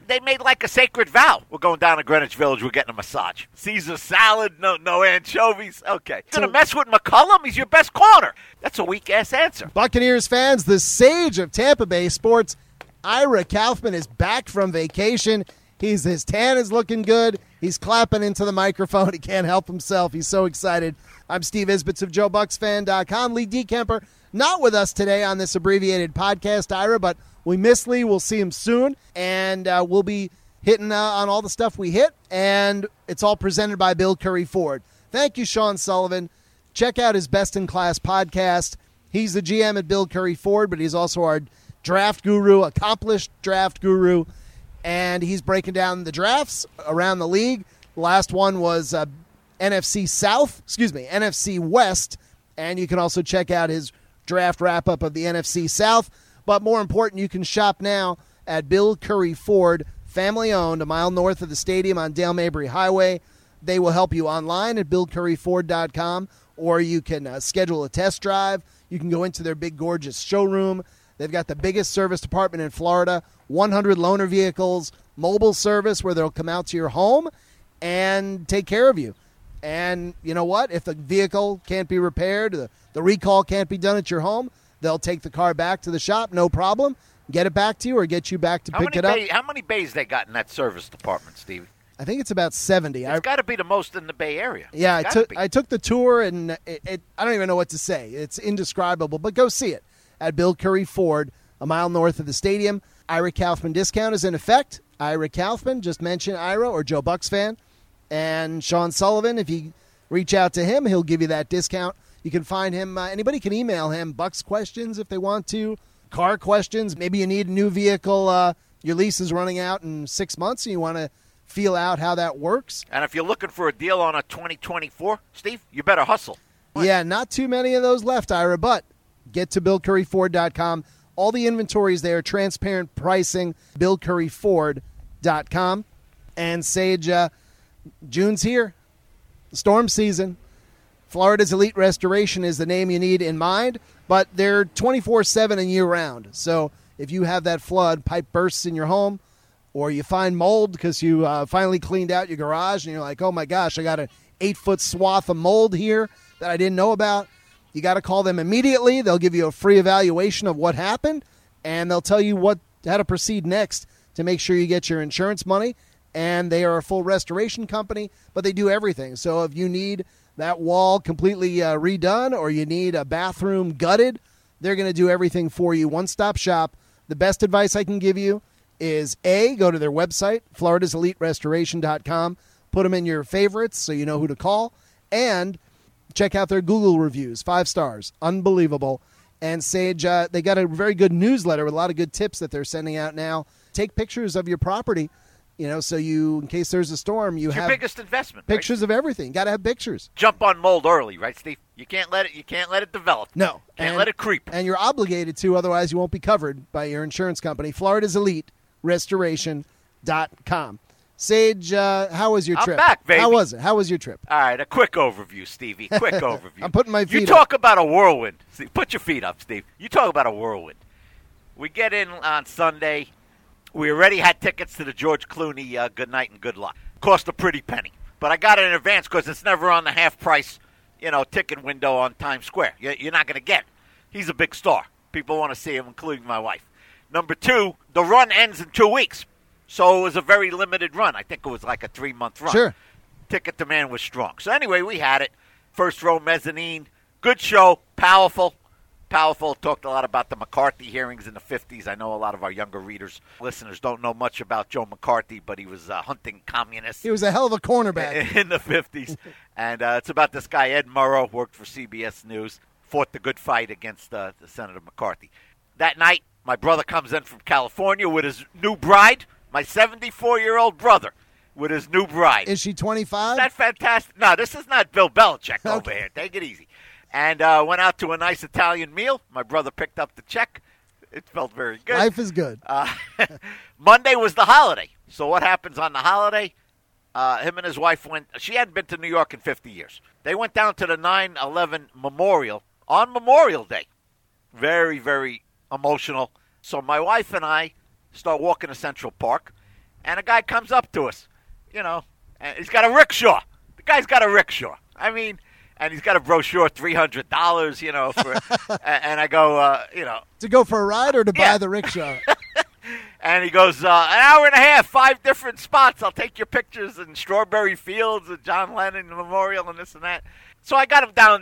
they made like a sacred vow. We're going down to Greenwich Village. We're getting a massage. Caesar salad, no anchovies. Okay. You're going to mess with McCullum? He's your best corner. That's a weak-ass answer. Buccaneers fans, the sage of Tampa Bay sports, Ira Kaufman, is back from vacation. His tan is looking good. He's clapping into the microphone. He can't help himself. He's so excited. I'm Steve Isbitz of JoeBucksFan.com. Lee DeKemper not with us today on this abbreviated podcast, Ira, but we miss Lee. We'll see him soon, and we'll be hitting on all the stuff we hit, and it's all presented by Bill Curry Ford. Thank you, Sean Sullivan. Check out his Best in Class podcast. He's the GM at Bill Curry Ford, but he's also our draft guru, accomplished draft guru, and he's breaking down the drafts around the league. The last one was NFC West, and you can also check out his draft wrap-up of the NFC South. But more important, you can shop now at Bill Curry Ford, family-owned, a mile north of the stadium on Dale Mabry Highway. They will help you online at BillCurryFord.com, or you can schedule a test drive. You can go into their big, gorgeous showroom. They've got the biggest service department in Florida, 100 loaner vehicles, mobile service where they'll come out to your home and take care of you. And you know what? If the vehicle can't be repaired, the recall can't be done at your home, they'll take the car back to the shop, no problem, get it back to you or get you back to pick it up. How many bays they got in that service department, Stevie? I think it's about 70. It's got to be the most in the Bay Area. Yeah, I took the tour, and I don't even know what to say. It's indescribable, but go see it at Bill Curry Ford, a mile north of the stadium. Ira Kaufman discount is in effect. Ira Kaufman, just mention Ira or Joe Bucks fan. And Sean Sullivan, if you reach out to him, he'll give you that discount. You can find him. Anybody can email him Bucks questions if they want to, car questions. Maybe you need a new vehicle. Your lease is running out in 6 months, and you want to feel out how that works. And if you're looking for a deal on a 2024, Steve, you better hustle. Yeah, not too many of those left, Ira, but get to BillCurryFord.com. All the inventory is there, transparent pricing, BillCurryFord.com. And Sage, June's here, storm season. Florida's Elite Restoration is the name you need in mind, but they're 24/7 and year-round. So if you have that flood, pipe bursts in your home, or you find mold because you finally cleaned out your garage and you're like, oh, my gosh, I got an 8-foot swath of mold here that I didn't know about, you got to call them immediately. They'll give you a free evaluation of what happened, and they'll tell you how to proceed next to make sure you get your insurance money. And they are a full restoration company, but they do everything. So if you need that wall completely redone or you need a bathroom gutted, they're going to do everything for you. One-stop shop. The best advice I can give you is, A, go to their website, FloridasEliteRestoration.com. Put them in your favorites so you know who to call. And check out their Google reviews. 5 stars. Unbelievable. And Sage, they got a very good newsletter with a lot of good tips that they're sending out now. Take pictures of your property. So in case there's a storm, you have your biggest investment. Pictures of everything. Got to have pictures. Jump on mold early, right, Steve? You can't let it develop. No, can't let it creep. And you're obligated to, otherwise you won't be covered by your insurance company. Florida's Elite Restoration.com. Sage, how was your trip? I'm back, baby. How was it? How was your trip? All right, a quick overview, Stevie. Quick overview. I'm putting my feet up. You talk about a whirlwind. Steve, put your feet up, Steve. You talk about a whirlwind. We get in on Sunday. We already had tickets to the George Clooney Good Night and Good Luck. Cost a pretty penny. But I got it in advance because it's never on the half-price, ticket window on Times Square. You're not going to get it. He's a big star. People want to see him, including my wife. Number 2, the run ends in 2 weeks. So it was a very limited run. I think it was like a 3-month run. Sure. Ticket demand was strong. So anyway, we had it. First row mezzanine. Good show. Powerful. Talked a lot about the McCarthy hearings in the 50s. I know a lot of our younger listeners don't know much about Joe McCarthy, but he was hunting communists. He was a hell of a cornerback. In the 50s. And it's about this guy, Ed Murrow, worked for CBS News, fought the good fight against the Senator McCarthy. That night, my brother comes in from California with his new bride, my 74-year-old brother with his new bride. Is she 25? Is that fantastic? No, this is not Bill Belichick over here. Take it easy. And went out to a nice Italian meal. My brother picked up the check. It felt very good. Life is good. Monday was the holiday. So what happens on the holiday? Him and his wife went. She hadn't been to New York in 50 years. They went down to the 9/11 memorial on Memorial Day. Very, very emotional. So my wife and I start walking to Central Park. and a guy comes up to us, and he's got a rickshaw. The guy's got a rickshaw. I mean, and he's got a brochure, $300, for, and I go, To go for a ride or to buy the rickshaw? And he goes, an hour and a half, 5 different spots. I'll take your pictures in Strawberry Fields and John Lennon Memorial and this and that. So I got him down,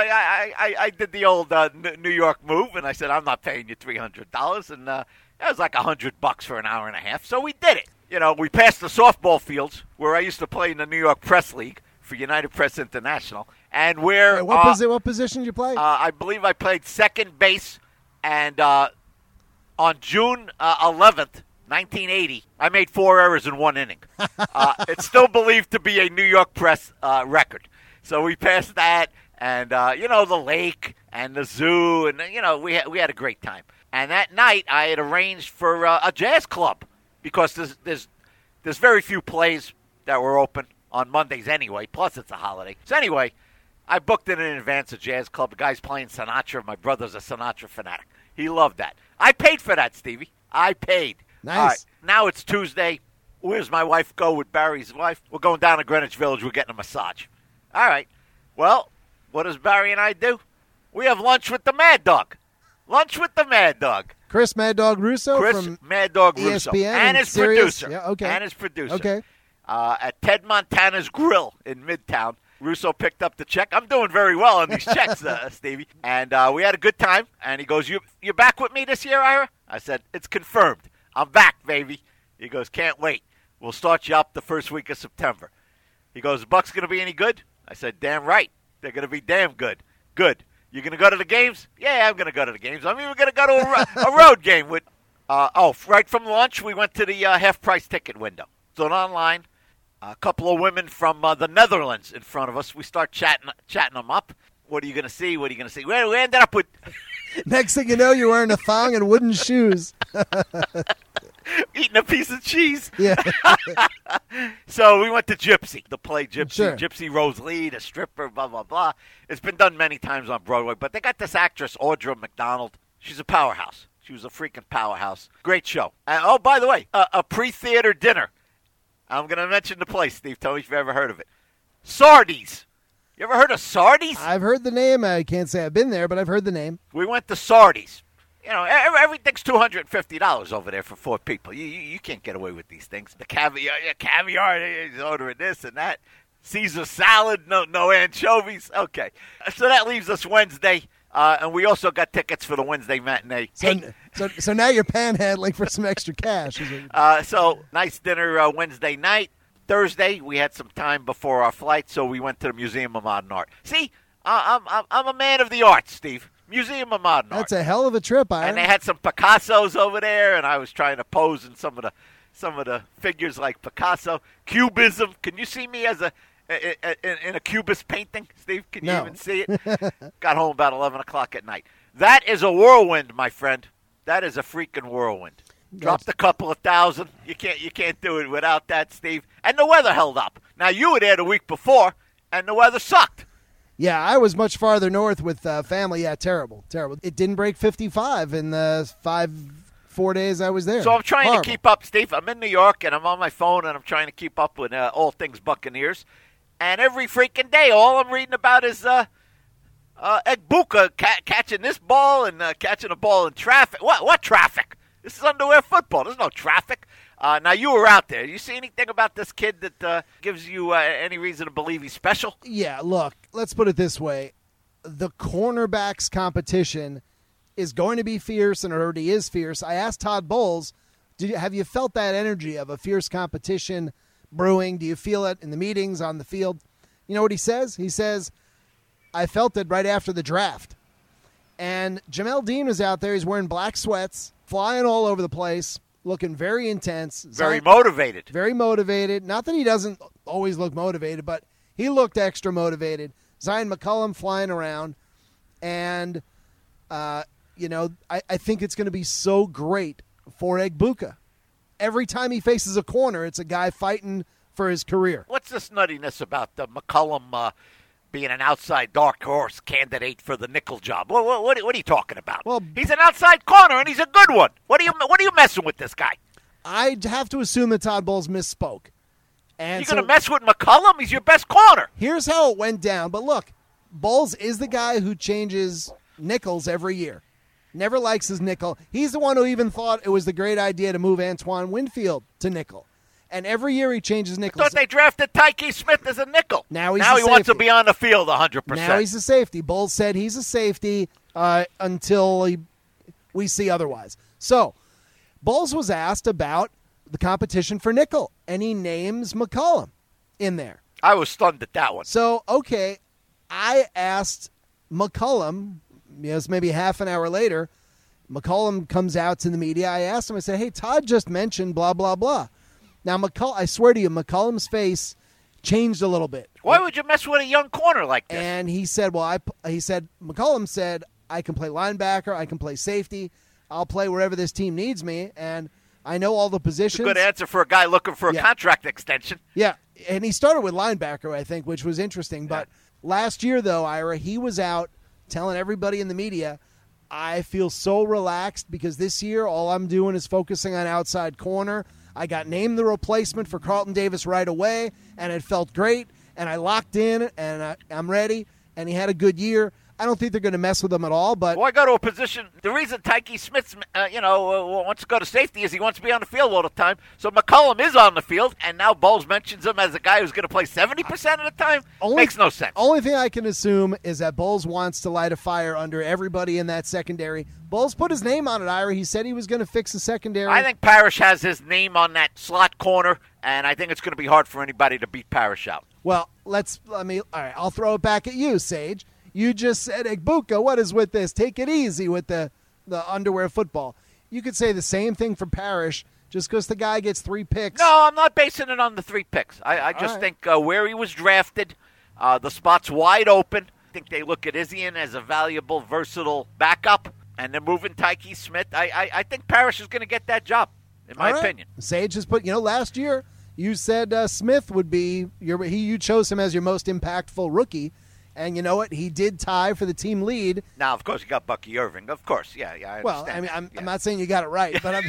I did the old New York move, and I said, I'm not paying you $300. And that was like $100 for an hour and a half. So we did it. We passed the softball fields where I used to play in the New York Press League for United Press International. And where what position did you play? I believe I played second base, and on June 11th, 1980, I made 4 errors in 1 inning. It's still believed to be a New York Press record. So we passed that, and the lake and the zoo, and we had a great time. And that night, I had arranged for a jazz club because there's very few plays that were open on Mondays anyway. Plus, it's a holiday. So anyway, I booked it in advance, a jazz club. The guy's playing Sinatra. My brother's a Sinatra fanatic. He loved that. I paid for that, Stevie. I paid. Nice. All right, now it's Tuesday. Where's my wife go with Barry's wife? We're going down to Greenwich Village. We're getting a massage. All right. Well, what does Barry and I do? We have lunch with the Mad Dog. Lunch with the Mad Dog. Chris Mad Dog Russo from Mad Dog Russo. ESPN and his Sirius? producer. Yeah, okay. And his producer. Okay. At Ted Montana's Grill in Midtown. Russo picked up the check. I'm doing very well on these checks, Stevie. And we had a good time. And he goes, you back with me this year, Ira? I said, it's confirmed. I'm back, baby. He goes, can't wait. We'll start you up the first week of September. He goes, the Bucks going to be any good? I said, damn right. They're going to be damn good. Good. You going to go to the games? Yeah, I'm going to go to the games. I'm even going to go to a road game with. Right from lunch, we went to the half-price ticket window. So online, a couple of women from the Netherlands in front of us. We start chatting them up. What are you going to see? What are you going to see? We ended up with. Next thing you know, you're wearing a thong and wooden shoes. Eating a piece of cheese. Yeah. So we went to Gypsy, the play Gypsy. Sure. Gypsy Rose Lee, the stripper, blah, blah, blah. It's been done many times on Broadway, but they got this actress, Audra McDonald. She's a powerhouse. She was a freaking powerhouse. Great show. And, by the way, a pre-theater dinner. I'm going to mention the place, Steve. Tell me if you've ever heard of it. Sardi's. You ever heard of Sardi's? I've heard the name. I can't say I've been there, but I've heard the name. We went to Sardi's. Everything's $250 over there for 4 people. You can't get away with these things. The caviar, he's ordering this and that. Caesar salad, no anchovies. Okay. So that leaves us Wednesday, and we also got tickets for the Wednesday matinee. So now you're panhandling for some extra cash. So nice dinner Wednesday night. Thursday, we had some time before our flight, so we went to the Museum of Modern Art. See, I'm a man of the arts, Steve. Museum of Modern Art. That's a hell of a trip, Ira. And they had some Picassos over there, and I was trying to pose in some of the figures like Picasso. Cubism. Can you see me as in a Cubist painting, Steve? Can you even see it? Got home about 11 o'clock at night. That is a whirlwind, my friend. That is a freaking whirlwind. Dropped a couple of thousand. You can't do it without that, Steve. And the weather held up. Now, you were there the week before, and the weather sucked. Yeah, I was much farther north with family. Yeah, terrible. It didn't break 55 in the 4 days I was there. So I'm trying to keep up, Steve. I'm in New York, and I'm on my phone, and I'm trying to keep up with all things Buccaneers. And every freaking day, all I'm reading about is Egbuka catching this ball and catching a ball in traffic. What traffic? This is underwear football. There's no traffic. Now, you were out there. You see anything about this kid that gives you any reason to believe he's special? Yeah, look, let's put it this way. The cornerbacks competition is going to be fierce, and it already is fierce. I asked Todd Bowles, have you felt that energy of a fierce competition brewing? Do you feel it in the meetings, on the field? You know what he says? He says, I felt it right after the draft. And Jamel Dean was out there. He's wearing black sweats, flying all over the place, looking very intense. Very motivated. Very motivated. Not that he doesn't always look motivated, but he looked extra motivated. Zion McCollum flying around. And, I think it's going to be so great for Egbuka. Every time he faces a corner, it's a guy fighting for his career. What's this nuttiness about McCollum being an outside dark horse candidate for the nickel job? What are you talking about? Well, he's an outside corner, and he's a good one. What are you messing with this guy? I have to assume that Todd Bowles misspoke. And You're going to mess with McCollum? He's your best corner. Here's how it went down. But look, Bowles is the guy who changes nickels every year. Never likes his nickel. He's the one who even thought it was the great idea to move Antoine Winfield to nickel. And every year he changes nickels. I thought they drafted Tyke Smith as a nickel. Now he wants to be on the field 100%. Now he's a safety. Bowles said he's a safety until we see otherwise. So Bowles was asked about the competition for nickel, and he names McCollum in there. I was stunned at that one. So, okay, I asked McCollum, yes, maybe half an hour later, McCollum comes out to the media. I asked him, I said, hey, Todd just mentioned blah, blah, blah. Now, I swear to you, McCollum's face changed a little bit. Why would you mess with a young corner like this? And he said, McCollum said, I can play linebacker, I can play safety, I'll play wherever this team needs me, and I know all the positions. It's a good answer for a guy looking for a contract extension. Yeah, and he started with linebacker, I think, which was interesting. But last year, though, Ira, he was out telling everybody in the media, I feel so relaxed because this year all I'm doing is focusing on outside corner. I got named the replacement for Carlton Davis right away, and it felt great, and I locked in, and I'm ready, and he had a good year. I don't think they're going to mess with him at all. But I go to a position. The reason Tyke Smith, wants to go to safety is he wants to be on the field all the time. So McCollum is on the field, and now Bowles mentions him as a guy who's going to play 70% of the time. Makes no sense. Only thing I can assume is that Bowles wants to light a fire under everybody in that secondary. Bowles put his name on it, Ira. He said he was going to fix the secondary. I think Parrish has his name on that slot corner, and I think it's going to be hard for anybody to beat Parrish out. Well, all right, I'll throw it back at you, Sage. You just said, Egbuka, what is with this? Take it easy with the underwear football. You could say the same thing for Parrish just because the guy gets 3 picks. No, I'm not basing it on the 3 picks. I just think where he was drafted, the spot's wide open. I think they look at Izzian as a valuable, versatile backup, and they're moving Tyke Smith. I think Parrish is going to get that job, in my opinion. Sage has put, last year you said Smith would be, you chose him as your most impactful rookie. And you know what? He did tie for the team lead. Now, of course, you got Bucky Irving. Of course, yeah. I understand. I'm not saying you got it right, but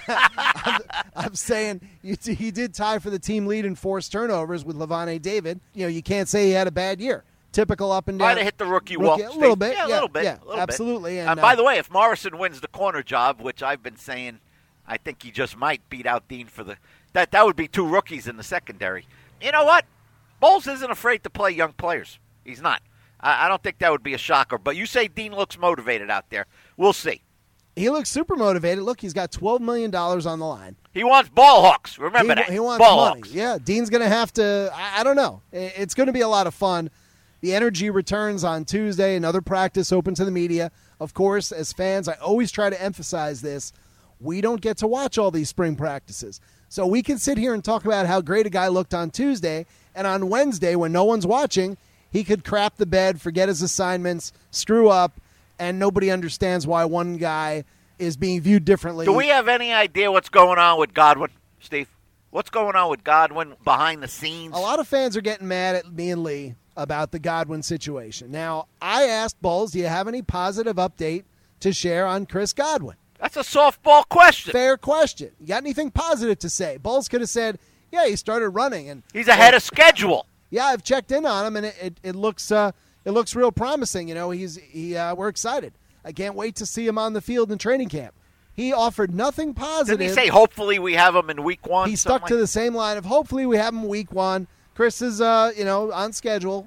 I'm saying he did tie for the team lead in forced turnovers with Levante David. You can't say he had a bad year. Typical up and down. Might have hit the rookie wall. A little bit. Yeah, a little bit. Absolutely. And by the way, if Morrison wins the corner job, which I've been saying, I think he just might beat out Dean for that would be 2 rookies in the secondary. You know what? Bowles isn't afraid to play young players. He's not. I don't think that would be a shocker. But you say Dean looks motivated out there. We'll see. He looks super motivated. Look, he's got $12 million on the line. He wants ball hawks. Remember that. He wants ball money. hawks. Yeah, Dean's going to have to, I don't know. It's going to be a lot of fun. The energy returns on Tuesday. Another practice open to the media. Of course, as fans, I always try to emphasize this. We don't get to watch all these spring practices. So we can sit here and talk about how great a guy looked on Tuesday, and on Wednesday, when no one's watching, he could crap the bed, forget his assignments, screw up, and nobody understands why one guy is being viewed differently. Do we have any idea what's going on with Godwin, Steve? What's going on with Godwin behind the scenes? A lot of fans are getting mad at me and Lee about the Godwin situation. Now, I asked Bowles, do you have any positive update to share on Chris Godwin? That's a softball question. Fair question. You got anything positive to say? Bowles could have said, yeah, he started running. And he's ahead of schedule. Yeah, I've checked in on him, and it looks real promising. We're excited. I can't wait to see him on the field in training camp. He offered nothing positive. Didn't he say hopefully we have him in week 1? He stuck to the same line of hopefully we have him week 1. Chris is on schedule.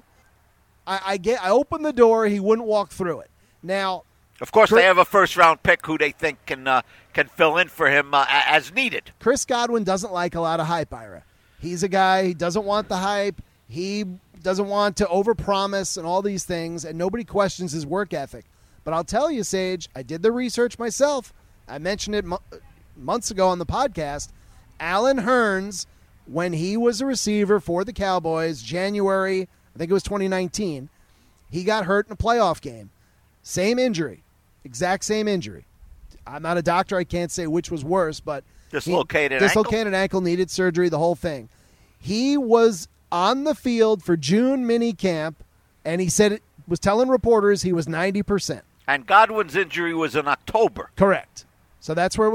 I opened the door. He wouldn't walk through it. Now, of course, they have a first-round pick who they think can fill in for him as needed. Chris Godwin doesn't like a lot of hype, Ira. He's a guy, he doesn't want the hype. He doesn't want to overpromise and all these things, and nobody questions his work ethic. But I'll tell you, Sage, I did the research myself. I mentioned it months ago on the podcast. Allen Hurns, when he was a receiver for the Cowboys, January, I think it was 2019, he got hurt in a playoff game. Same injury, exact same injury. I'm not a doctor. I can't say which was worse, but dislocated ankle, needed surgery, the whole thing. He was on the field for June mini camp, and he was telling reporters he was 90%. And Godwin's injury was in October. Correct. So that's where we are.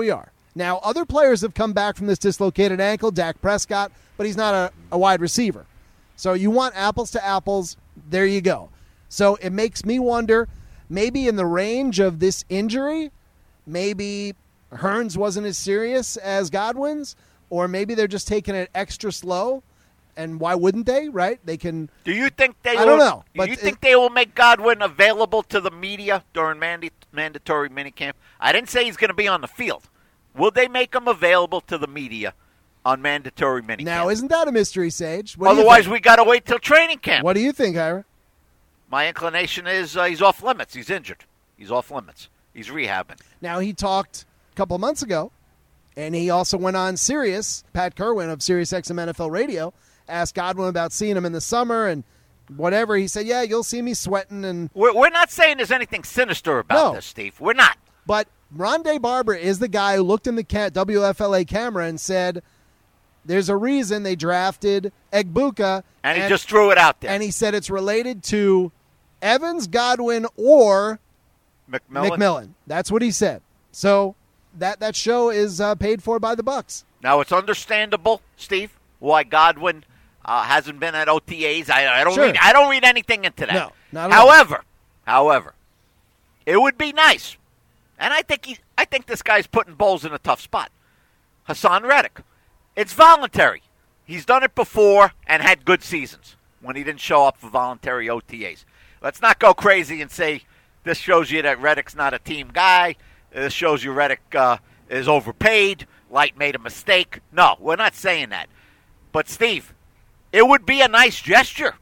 Now, other players have come back from this dislocated ankle, Dak Prescott, but he's not a wide receiver. So you want apples to apples, there you go. So it makes me wonder, maybe in the range of this injury, maybe Hearns wasn't as serious as Godwin's, or maybe they're just taking it extra slow. And why wouldn't they, right? They can. Do you think they I don't know. Do you think they will make Godwin available to the media during mandatory minicamp? I didn't say he's going to be on the field. Will they make him available to the media on mandatory minicamp? Now, isn't that a mystery, Sage? Otherwise, we got to wait till training camp. What do you think, Ira? My inclination is he's off limits. He's injured. He's off limits. He's rehabbing. Now, he talked a couple of months ago, and he also went on Sirius, Pat Kerwin of SiriusXM NFL Radio, asked Godwin about seeing him in the summer and whatever. He said, yeah, you'll see me sweating. And We're not saying there's anything sinister about this, Steve. We're not. But Rondé Barber is the guy who looked in the WFLA camera and said, there's a reason they drafted Egbuka. And he just threw it out there. And he said it's related to Evans, Godwin, or McMillan. That's what he said. So that show is paid for by the Bucs. Now, it's understandable, Steve, why Godwin hasn't been at OTAs. I don't read anything into that. No, not at all. However, it would be nice, and I think this guy's putting Bowles in a tough spot. Hassan Reddick, it's voluntary. He's done it before and had good seasons when he didn't show up for voluntary OTAs. Let's not go crazy and say this shows you that Reddick's not a team guy. This shows you Reddick is overpaid. Light made a mistake. No, we're not saying that. But, Steve, it would be a nice gesture.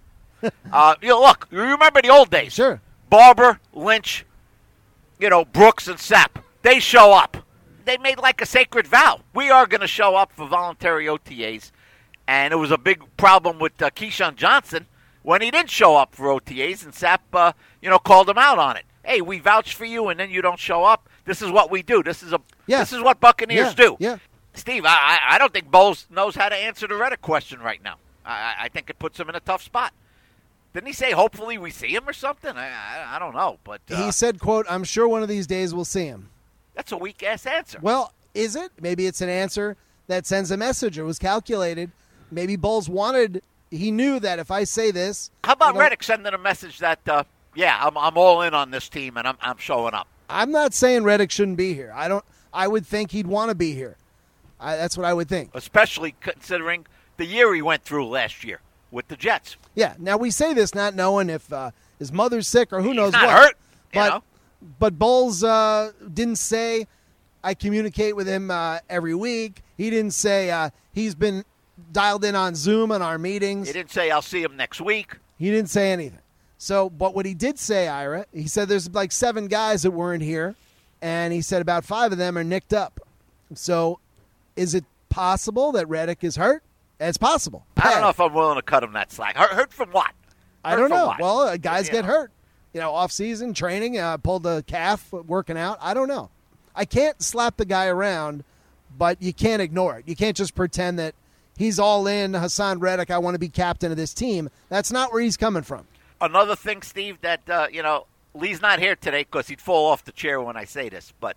Look, you remember the old days. Sure. Barber, Lynch, Brooks and Sapp. They show up. They made like a sacred vow. We are going to show up for voluntary OTAs. And it was a big problem with Keyshawn Johnson when he didn't show up for OTAs, and Sapp, called him out on it. Hey, we vouch for you, and then you don't show up. This is what we do. This is what Buccaneers do. Yeah. Steve, I don't think Bowles knows how to answer the Reddick question right now. I think it puts him in a tough spot. Didn't he say hopefully we see him or something? I don't know. But he said, quote, I'm sure one of these days we'll see him. That's a weak-ass answer. Well, is it? Maybe it's an answer that sends a message. It was calculated. Maybe Bowles he knew that if I say this. How about Reddick sending a message that, I'm all in on this team and I'm showing up? I'm not saying Reddick shouldn't be here. I would think he'd want to be here. That's what I would think. Especially considering the year he went through last year with the Jets. Yeah. Now, we say this not knowing if his mother's sick or who knows what. He's not hurt, But Bowles didn't say I communicate with him every week. He didn't say he's been dialed in on Zoom on our meetings. He didn't say I'll see him next week. He didn't say anything. So, but what he did say, Ira, he said there's like 7 guys that weren't here, and he said about 5 of them are nicked up. So, is it possible that Reddick is hurt? It's possible. I don't know if I'm willing to cut him that slack. Hurt from what? I don't know. Well, guys get hurt. Off season training, pulled a calf working out. I don't know. I can't slap the guy around, but you can't ignore it. You can't just pretend that he's all in, Hassan Reddick, I want to be captain of this team. That's not where he's coming from. Another thing, Steve, that, Lee's not here today because he'd fall off the chair when I say this, but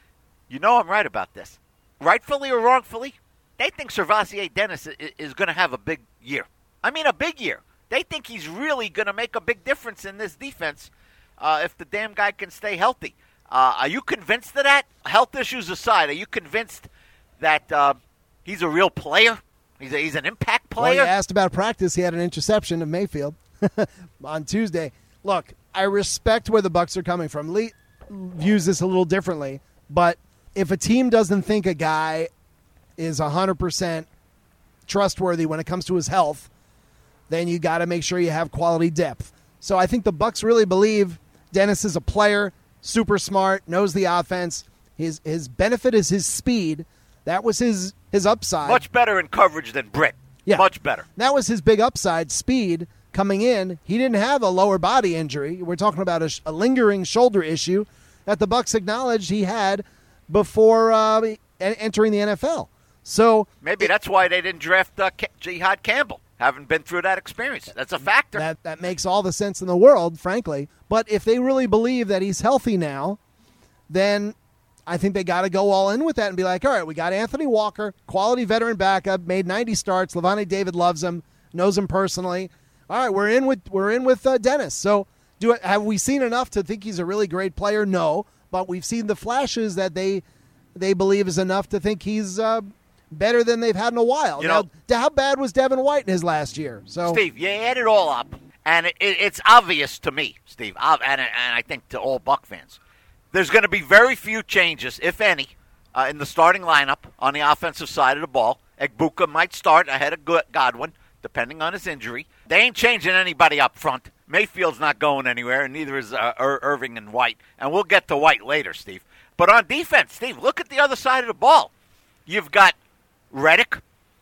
I'm right about this. Rightfully or wrongfully, they think Servassier Dennis is going to have a big year. I mean, a big year. They think he's really going to make a big difference in this defense if the damn guy can stay healthy. Are you convinced of that? Health issues aside, are you convinced that he's a real player? He's an impact player? Well, you asked about practice. He had an interception of Mayfield on Tuesday. Look, I respect where the Bucs are coming from. Lee views this a little differently, but if a team doesn't think a guy is 100% trustworthy when it comes to his health, then you got to make sure you have quality depth. So I think the Bucs really believe Dennis is a player, super smart, knows the offense. His benefit is his speed. That was his upside. Much better in coverage than Britt. Yeah. Much better. That was his big upside, speed. Coming in, he didn't have a lower body injury. We're talking about a lingering shoulder issue that the Bucs acknowledged he had before entering the NFL. So maybe that's why they didn't draft Jihad Campbell. Haven't been through that experience. That's a factor. That makes all the sense in the world, frankly. But if they really believe that he's healthy now, then I think they got to go all in with that and be like, all right, we got Anthony Walker, quality veteran backup, made 90 starts. Levante David loves him, knows him personally. All right, we're in with Dennis. So have we seen enough to think he's a really great player? No, but we've seen the flashes that they believe is enough to think he's better than they've had in a while. Now, how bad was Devin White in his last year? So, Steve, you add it all up, and it's obvious to me, Steve, and I think to all Buck fans, there's going to be very few changes, if any, in the starting lineup on the offensive side of the ball. Egbuka might start ahead of Godwin, depending on his injury. They ain't changing anybody up front. Mayfield's not going anywhere, and neither is Irving and White. And we'll get to White later, Steve. But on defense, Steve, look at the other side of the ball. You've got Reddick.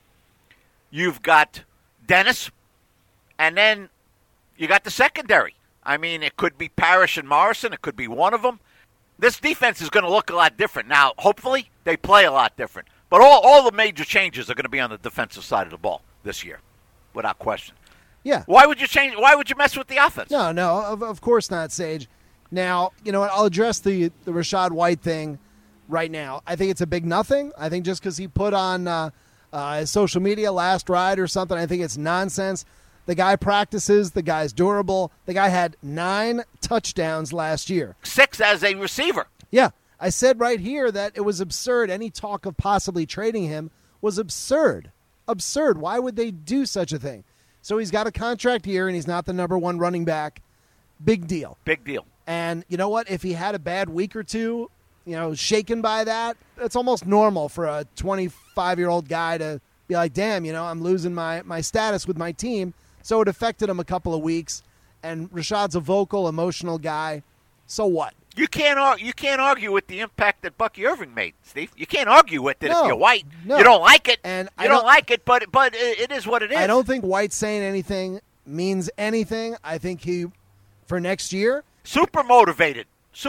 You've got Dennis. And then you got the secondary. I mean, it could be Parrish and Morrison. It could be one of them. This defense is going to look a lot different. Now, hopefully, they play a lot different. But all the major changes are going to be on the defensive side of the ball this year, without question. Yeah. Why would you change? Why would you mess with the offense? No, of course not, Sage. Now, you know what? I'll address the Rachaad White thing right now. I think it's a big nothing. I think just because he put on his social media last ride or something, I think it's nonsense. The guy practices. The guy's durable. The guy had 9 touchdowns last year. 6 as a receiver. Yeah. I said right here that it was absurd. Any talk of possibly trading him was absurd. Absurd. Why would they do such a thing? So he's got a contract here, and he's not the number 1 running back. Big deal. Big deal. And you know what? If he had a bad week or two, shaken by that, it's almost normal for a 25-year-old guy to be like, damn, I'm losing my status with my team. So it affected him a couple of weeks. And Rachaad's a vocal, emotional guy. So what? You can't argue with the impact that Bucky Irving made, Steve. You can't argue with it if you're White. No. You don't like it. And you don't like it, but it is what it is. I don't think White saying anything means anything. I think he, for next year, super motivated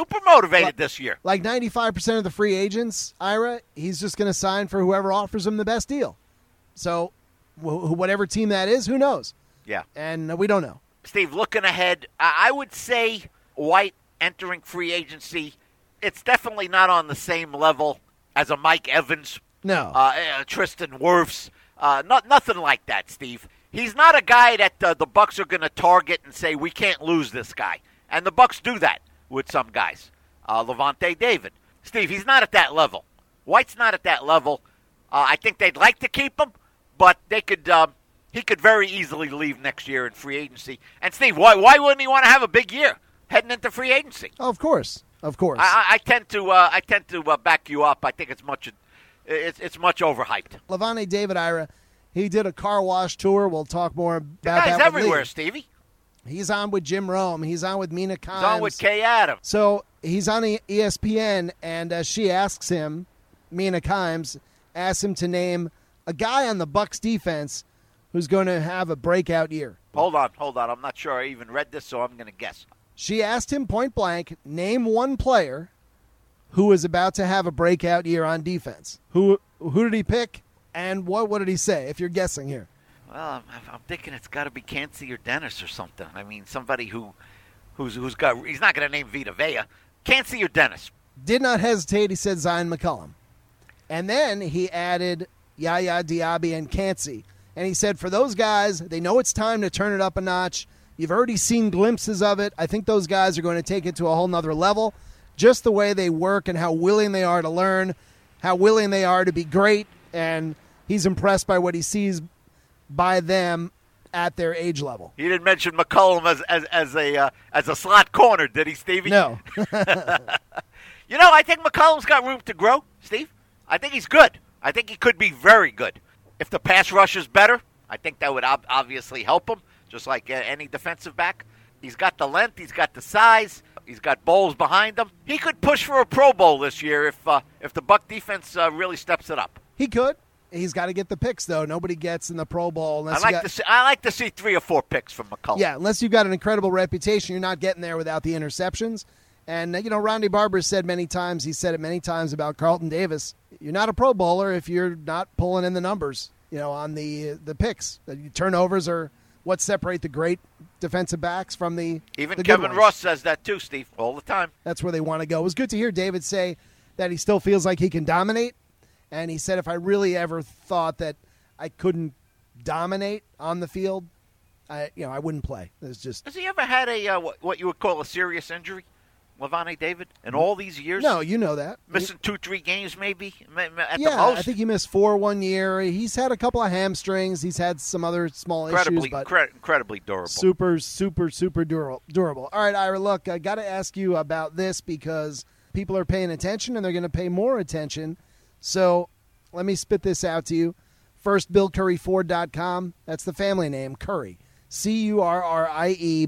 this year. Like 95% of the free agents, Ira, he's just going to sign for whoever offers him the best deal. So whatever team that is, who knows? Yeah. And we don't know. Steve, looking ahead, I would say White entering free agency, it's definitely not on the same level as a Mike Evans. No. Tristan Wirfs. Nothing like that, Steve. He's not a guy that the Bucs are going to target and say, we can't lose this guy. And the Bucs do that with some guys. Levante David. Steve, he's not at that level. White's not at that level. I think they'd like to keep him, but they could. He could very easily leave next year in free agency. And Steve, why wouldn't he want to have a big year heading into free agency? Oh, of course. I tend to back you up. I think it's much overhyped. Levante David, Ira, he did a car wash tour. We'll talk more about that. The guy's everywhere, Stevie. He's on with Jim Rome. He's on with Mina Kimes. He's on with Kay Adams. So he's on ESPN, and she asks him, Mina Kimes, asks him to name a guy on the Bucs defense who's going to have a breakout year. Hold on. I'm not sure I even read this, so I'm going to guess. She asked him point blank, name one player who is about to have a breakout year on defense. Who did he pick, and what did he say, if you're guessing here? Well, I'm thinking it's got to be Cansey or Dennis or something. I mean, somebody who's got – he's not going to name Vita Vea. Cansey or Dennis. Did not hesitate. He said Zion McCollum. And then he added Yaya Diaby and Cansey. And he said, for those guys, they know it's time to turn it up a notch. You've already seen glimpses of it. I think those guys are going to take it to a whole nother level. Just the way they work and how willing they are to learn, how willing they are to be great. And he's impressed by what he sees by them at their age level. He didn't mention McCollum as a slot corner, did he, Stevie? No. I think McCollum's got room to grow, Steve. I think he's good. I think he could be very good. If the pass rush is better, I think that would obviously help him, just like any defensive back. He's got the length. He's got the size. He's got Bowles behind him. He could push for a Pro Bowl this year if the Buck defense really steps it up. He could. He's got to get the picks, though. Nobody gets in the Pro Bowl. I like to see 3 or 4 picks from McCollum. Yeah, unless you've got an incredible reputation, you're not getting there without the interceptions. And, Ronnie Barber said many times, he said it many times about Carlton Davis, you're not a Pro Bowler if you're not pulling in the numbers, on the picks. The turnovers are what separate the great defensive backs from the Even the Kevin good ones. Ross says that too, Steve, all the time. That's where they want to go. It was good to hear David say that he still feels like he can dominate. And he said, if I really ever thought that I couldn't dominate on the field, I wouldn't play. It's just. Has he ever had a what you would call a serious injury, Lavonte David, in all these years? No, you know that. Missing 2-3 games maybe at the most? I think he missed 4 1 year. He's had a couple of hamstrings. He's had some other small issues. But incredibly durable. Super, super, super durable. All right, Ira, look, I got to ask you about this because people are paying attention and they're going to pay more attention. So let me spit this out to you. First, BillCurryFord.com. That's the family name, Curry. Currie,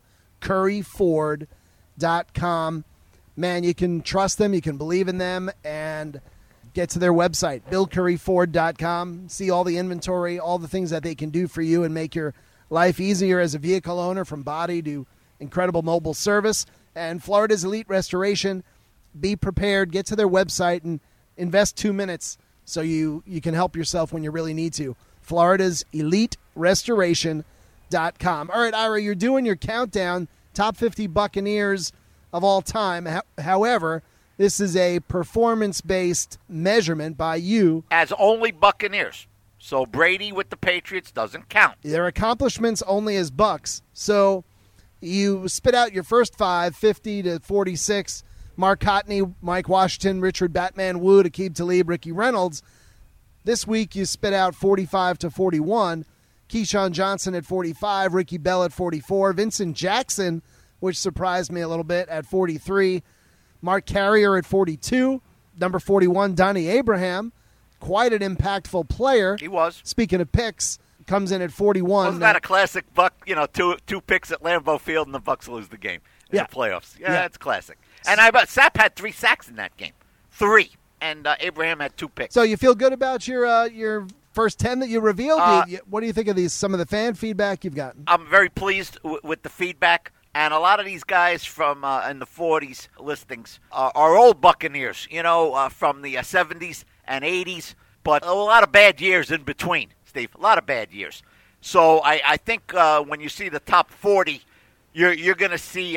BillCurryFord.com. Man, you can trust them, you can believe in them, and get to their website, BillCurryFord.com. See all the inventory, all the things that they can do for you and make your life easier as a vehicle owner, from body to incredible mobile service. And Florida's Elite Restoration, be prepared. Get to their website and invest 2 minutes so you can help yourself when you really need to. Florida's Elite Restoration.com. All right, Ira, you're doing your countdown, top 50 Buccaneers of all time. However, this is a performance-based measurement by you. As only Buccaneers. So Brady with the Patriots doesn't count. Their accomplishments only as Bucks. So you spit out your first 5, 50 to 46. Mark Cotney, Mike Washington, Richard Batman Wood, Aqib Talib, Ricky Reynolds. This week you spit out 45 to 41. Keyshawn Johnson at 45, Ricky Bell at 44, Vincent Jackson, which surprised me a little bit, at 43, Mark Carrier at 42, number 41, Donnie Abraham, quite an impactful player. He was. Speaking of picks, comes in at 41. Wasn't that a classic Buck, two picks at Lambeau Field and the Bucks lose the game in the playoffs? Yeah, that's classic. And Sapp had 3 sacks in that game. 3. And Abraham had 2 picks. So you feel good about your first 10 that you revealed? What do you think of some of the fan feedback you've gotten? I'm very pleased with the feedback. And a lot of these guys from in the 40s listings are old Buccaneers, from the 70s and 80s. But a lot of bad years in between, Steve. A lot of bad years. So I think when you see the top 40, you're going to see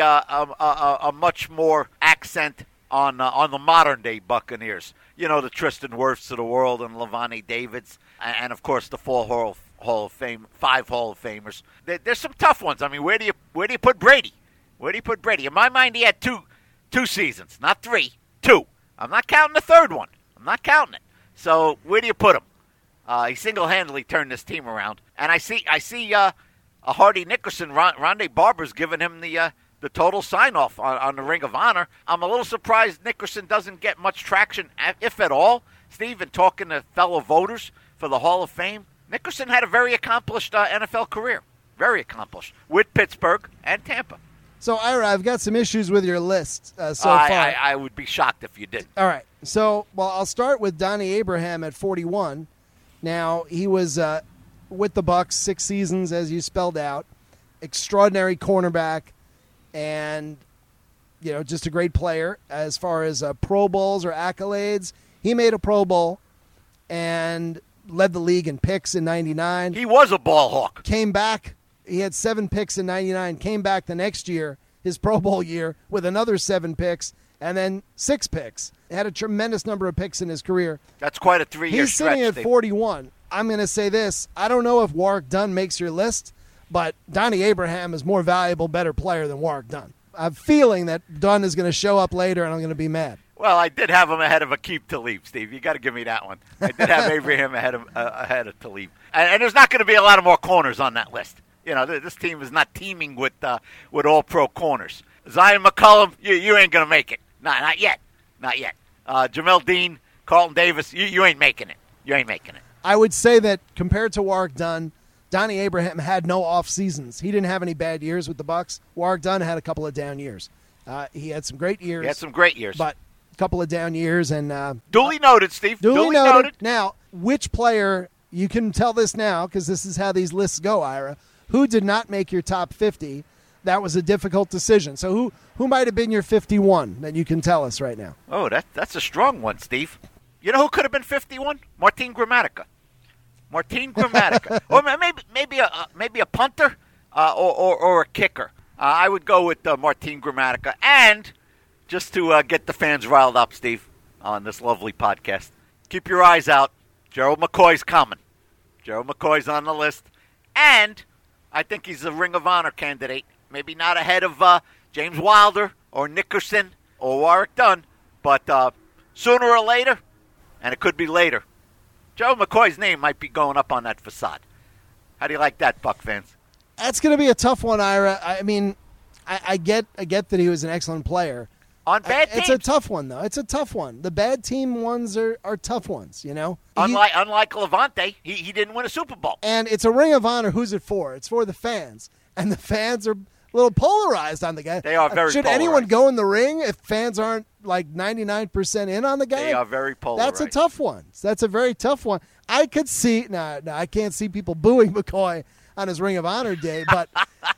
a much more accent on the modern-day Buccaneers. The Tristan Wirfs of the world and Lavonte Davids. And, of course, the 4 Hall of Fame, 5 Hall of Famers. There's some tough ones. I mean, where do you put Brady? Where do you put Brady? In my mind, he had two seasons, not 3, 2. I'm not counting the third one. I'm not counting it. So where do you put him? He single-handedly turned this team around. And I see a Hardy Nickerson, Rondé Barber's giving him the total sign-off on the Ring of Honor. I'm a little surprised Nickerson doesn't get much traction, if at all, Steve, in talking to fellow voters for the Hall of Fame. Nickerson had a very accomplished NFL career. Very accomplished. With Pittsburgh and Tampa. So, Ira, I've got some issues with your list so far. I would be shocked if you didn't. All right. So, I'll start with Donnie Abraham at 41. Now, he was with the Bucks 6 seasons, as you spelled out. Extraordinary cornerback. And, just a great player as far as Pro Bowls or accolades. He made a Pro Bowl and led the league in picks in 99. He was a ball hawk. Came back. He had 7 picks in 99. Came back the next year, his Pro Bowl year, with another 7 picks and then 6 picks. Had a tremendous number of picks in his career. That's quite a 3-year stretch. He's sitting at 41. I'm going to say this. I don't know if Warrick Dunn makes your list, but Donnie Abraham is more valuable, better player than Warrick Dunn. I'm feeling that Dunn is going to show up later, and I'm going to be mad. Well, I did have him ahead of Aqib Talib, Steve. You got to give me that one. I did have Abraham ahead of Talib, and there's not going to be a lot of more corners on that list. This team is not teaming with all-pro corners. Zion McCullum, you ain't going to make it. Not yet. Jamel Dean, Carlton Davis, you ain't making it. You ain't making it. I would say that compared to Warrick Dunn, Donnie Abraham had no off seasons. He didn't have any bad years with the Bucks. Warrick Dunn had a couple of down years. He had some great years. But a couple of down years. And duly noted, Steve. Duly noted. Now, which player, you can tell this now because this is how these lists go, Ira, who did not make your top 50? That was a difficult decision. So who might have been your 51 that you can tell us right now? Oh, that's a strong one, Steve. You know who could have been 51? Martin Gramatica. Or maybe a punter or a kicker. I would go with Martin Gramatica. And just to get the fans riled up, Steve, on this lovely podcast. Keep your eyes out. Gerald McCoy's coming. Gerald McCoy's on the list. And I think he's a Ring of Honor candidate. Maybe not ahead of James Wilder or Nickerson or Warwick Dunn, but sooner or later, and it could be later, Gerald McCoy's name might be going up on that facade. How do you like that, Buck fans? That's going to be a tough one, Ira. I mean, I get that he was an excellent player. On bad teams. It's a tough one, though. It's a tough one. The bad team ones are tough ones, you know? Unlike Levante, he didn't win a Super Bowl. And it's a Ring of Honor. Who's it for? It's for the fans. And the fans are a little polarized on the guy. They are very Should polarized. anyone go in the ring if fans aren't like 99% in on the guy? They are very polarized. That's a tough one. That's a very tough one. I could see – no, I can't see people booing McCoy on his Ring of Honor day. But,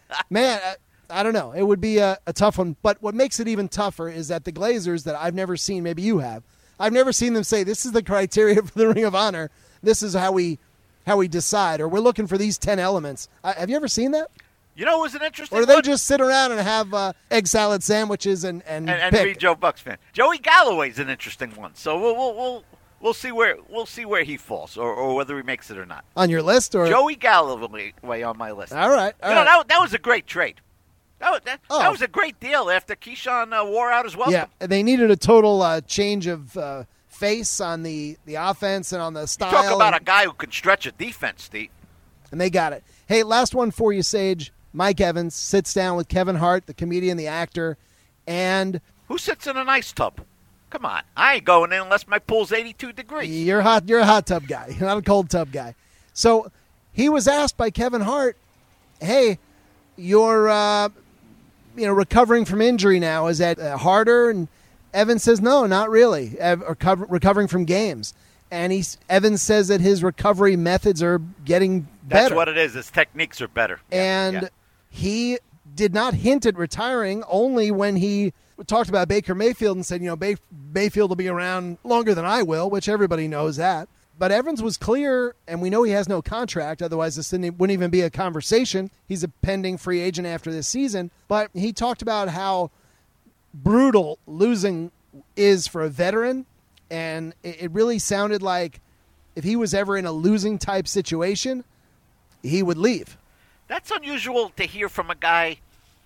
man – I don't know. It would be a tough one. But what makes it even tougher is that the Glazers that I've never seen, maybe you have, I've never seen them say, this is the criteria for the Ring of Honor. This is how we decide. Or we're looking for these 10 elements. Have you ever seen that? You know, it was an interesting Or do they just sit around and have egg salad sandwiches and pick? be Joe Buck's fan. Joey Galloway's an interesting one. So we'll see where he falls or whether he makes it or not. On your list? Or Joey Galloway on my list. All right. That was a great trade. That was a great deal after Keyshawn wore out as well. Yeah, they needed a total change of face on the offense and on the style. You talk about a guy who can stretch a defense, Steve. And they got it. Hey, last one for you, Sage. Mike Evans sits down with Kevin Hart, the comedian, the actor, and... Who sits in an ice tub? Come on. I ain't going in unless my pool's 82 degrees. You're a hot tub guy. You're not a cold tub guy. So he was asked by Kevin Hart, hey, you're... recovering from injury now, is that harder? And Evans says, no, not really. Recovering from games. And Evans says that his recovery methods are getting better. That's what it is. His techniques are better. And he did not hint at retiring, only when he talked about Baker Mayfield and said, Mayfield will be around longer than I will, which everybody knows that. But Evans was clear, and we know he has no contract. Otherwise, this wouldn't even be a conversation. He's a pending free agent after this season. But he talked about how brutal losing is for a veteran, and it really sounded like if he was ever in a losing type situation, he would leave. That's unusual to hear from a guy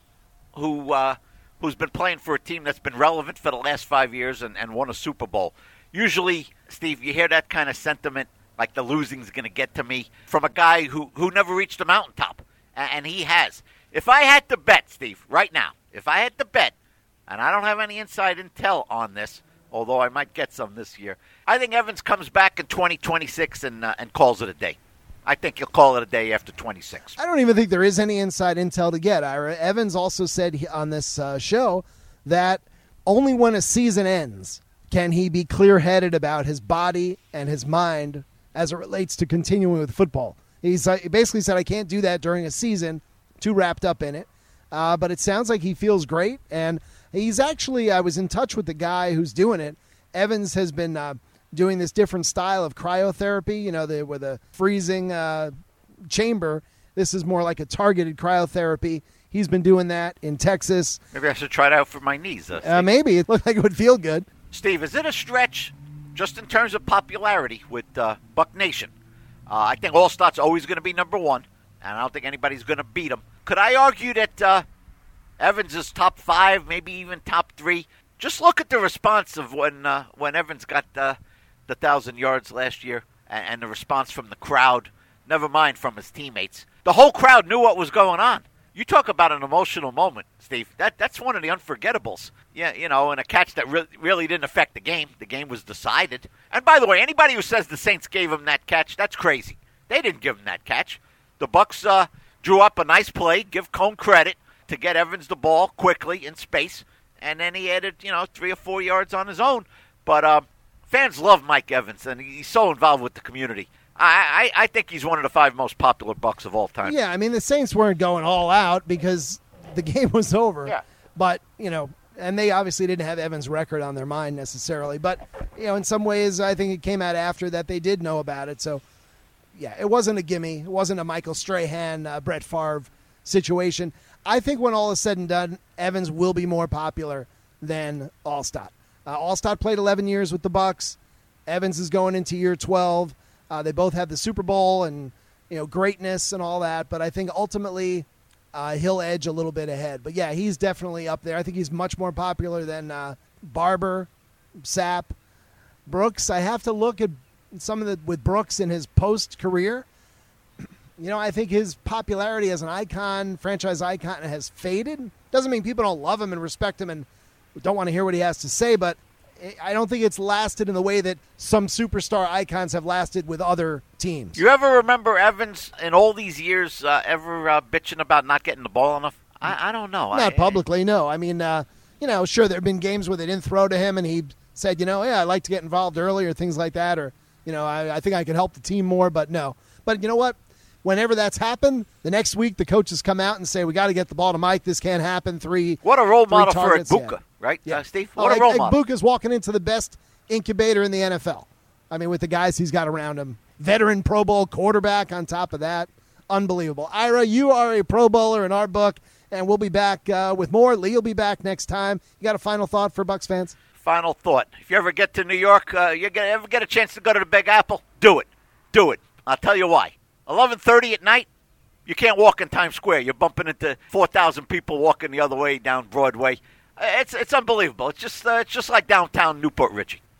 who's been playing for a team that's been relevant for the last 5 years and won a Super Bowl. Usually, Steve, you hear that kind of sentiment, like the losing's going to get to me, from a guy who never reached the mountaintop, and he has. If I had to bet, Steve, right now, if I had to bet, and I don't have any inside intel on this, although I might get some this year, I think Evans comes back in 2026 and calls it a day. I think he'll call it a day after 26. I don't even think there is any inside intel to get, Ira. Evans also said on this show that only when a season ends can he be clear-headed about his body and his mind as it relates to continuing with football. He basically said, I can't do that during a season, too wrapped up in it. But it sounds like he feels great. And he's actually, I was in touch with the guy who's doing it. Evans has been doing this different style of cryotherapy, with a freezing chamber. This is more like a targeted cryotherapy. He's been doing that in Texas. Maybe I should try it out for my knees. Maybe. It looked like it would feel good. Steve, is it a stretch just in terms of popularity with Buck Nation? I think Allstott's always going to be number one, and I don't think anybody's going to beat him. Could I argue that Evans is top 5, maybe even top 3? Just look at the response of when Evans got the 1,000 yards last year and the response from the crowd, never mind from his teammates. The whole crowd knew what was going on. You talk about an emotional moment, Steve. That's one of the unforgettables. Yeah, and a catch that really didn't affect the game. The game was decided. And by the way, anybody who says the Saints gave him that catch, that's crazy. They didn't give him that catch. The Bucs drew up a nice play, give Cone credit, to get Evans the ball quickly in space, and then he added, 3 or 4 yards on his own. But fans love Mike Evans, and he's so involved with the community. I think he's one of the 5 most popular Bucs of all time. Yeah, I mean, the Saints weren't going all out because the game was over. Yeah. But, and they obviously didn't have Evans' record on their mind necessarily. But, in some ways, I think it came out after that they did know about it. So, yeah, it wasn't a gimme. It wasn't a Michael Strahan, Brett Favre situation. I think when all is said and done, Evans will be more popular than Allstott. Allstott played 11 years with the Bucs. Evans is going into year 12. They both have the Super Bowl and greatness and all that, but I think ultimately he'll edge a little bit ahead. But yeah, he's definitely up there. I think he's much more popular than Barber, Sapp, Brooks. I have to look at some of the with Brooks in his post career. I think his popularity as an icon, franchise icon, has faded. Doesn't mean people don't love him and respect him and don't want to hear what he has to say, but I don't think it's lasted in the way that some superstar icons have lasted with other teams. You ever remember Evans in all these years ever bitching about not getting the ball enough? I don't know. Not publicly, no. I mean, sure, there have been games where they didn't throw to him and he said, I'd like to get involved earlier, things like that, or, I think I could help the team more, but no. But you know what? Whenever that's happened, the next week the coaches come out and say, we got to get the ball to Mike. This can't happen. What a role model targets. for Ibuka, right, yeah. Steve? What a role model. Ibuka's walking into the best incubator in the NFL. I mean, with the guys he's got around him. Veteran Pro Bowl quarterback on top of that. Unbelievable. Ira, you are a Pro Bowler in our book, and we'll be back with more. Lee will be back next time. You got a final thought for Bucs fans? Final thought. If you ever get to New York, ever get a chance to go to the Big Apple, do it. Do it. I'll tell you why. 11:30 at night, you can't walk in Times Square. You're bumping into 4,000 people walking the other way down Broadway. It's unbelievable. It's just like downtown Newport Richie.